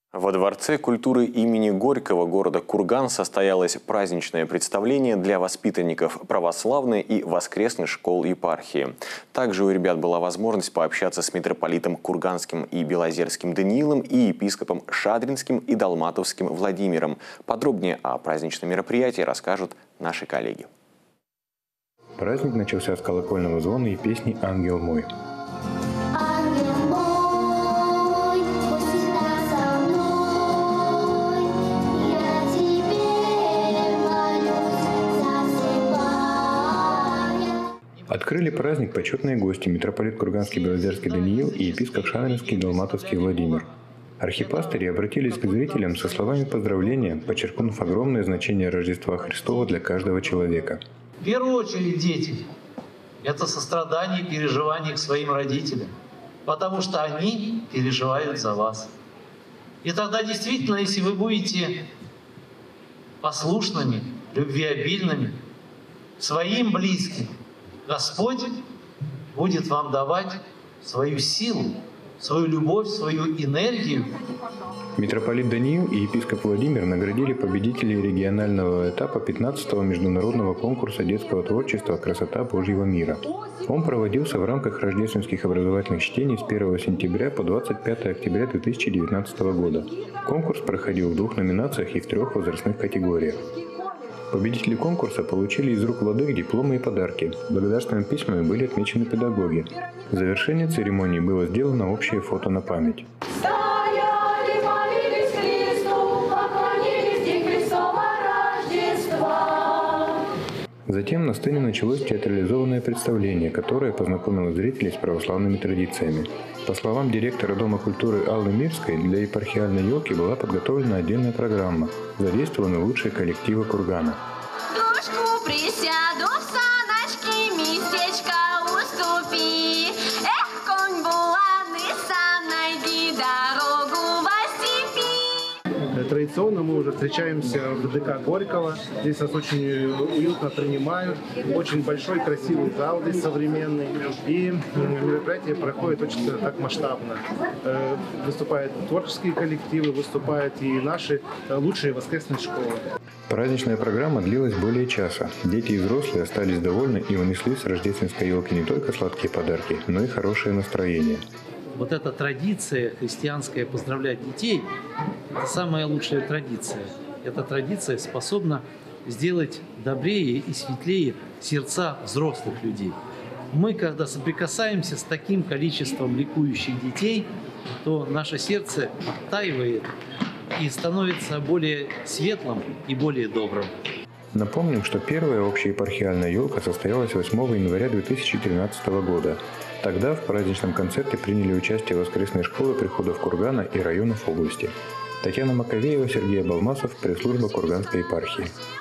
Во Дворце культуры имени Горького города Курган состоялось праздничное представление для воспитанников православной и воскресной школ епархии. Также у ребят была возможность пообщаться с митрополитом Курганским и Белозерским Даниилом и епископом Шадринским и Долматовским Владимиром. Подробнее о праздничном мероприятии расскажут наши коллеги. Праздник начался с колокольного звона и песни «Ангел мой». Открыли праздник почетные гости митрополит Курганский Белозерский Даниил и епископ Шадринский и Долматовский Владимир. Архипастыри обратились к зрителям со словами поздравления, подчеркнув огромное значение Рождества Христова для каждого человека. В первую очередь, дети, это сострадание и переживание к своим родителям, потому что они переживают за вас. И тогда действительно, если вы будете послушными, любвеобильными, своим близким, Господь будет вам давать свою силу, свою любовь, свою энергию. Митрополит Даниил и епископ Владимир наградили победителей регионального этапа 15-го международного конкурса детского творчества «Красота Божьего мира». Он проводился в рамках рождественских образовательных чтений с 1 сентября по 25 октября 2019 года. Конкурс проходил в 2 номинациях и в 3 возрастных категориях. Победители конкурса получили из рук владык дипломы и подарки. Благодарственными письмами были отмечены педагоги. В завершении церемонии было сделано общее фото на память. Затем на сцене началось театрализованное представление, которое познакомило зрителей с православными традициями. По словам директора Дома культуры Аллы Мирской, для епархиальной елки была подготовлена отдельная программа. Задействованы лучшие коллективы Кургана. Присяду в саночки, местечко уступи. Эх, конь булавный сан, найди дорогу во степи. Традиционно мы уже встречаемся в ДК Горького. Здесь нас очень уютно принимают. Очень большой, красивый зал здесь современный. И мероприятие проходит очень так масштабно. Выступают творческие коллективы, выступают и наши лучшие воскресные школы. Праздничная программа длилась более часа. Дети и взрослые остались довольны и унесли с рождественской елки не только сладкие подарки, но и хорошее настроение. Вот эта традиция христианская поздравлять детей – это самая лучшая традиция. Эта традиция способна сделать добрее и светлее сердца взрослых людей. Мы, когда соприкасаемся с таким количеством ликующих детей, то наше сердце оттаивает и становится более светлым и более добрым. Напомним, что первая общеепархиальная елка состоялась 8 января 2013 года. Тогда в праздничном концерте приняли участие воскресные школы приходов Кургана и районов области. Татьяна Маковеева, Сергей Балмасов, пресс-служба Курганской епархии.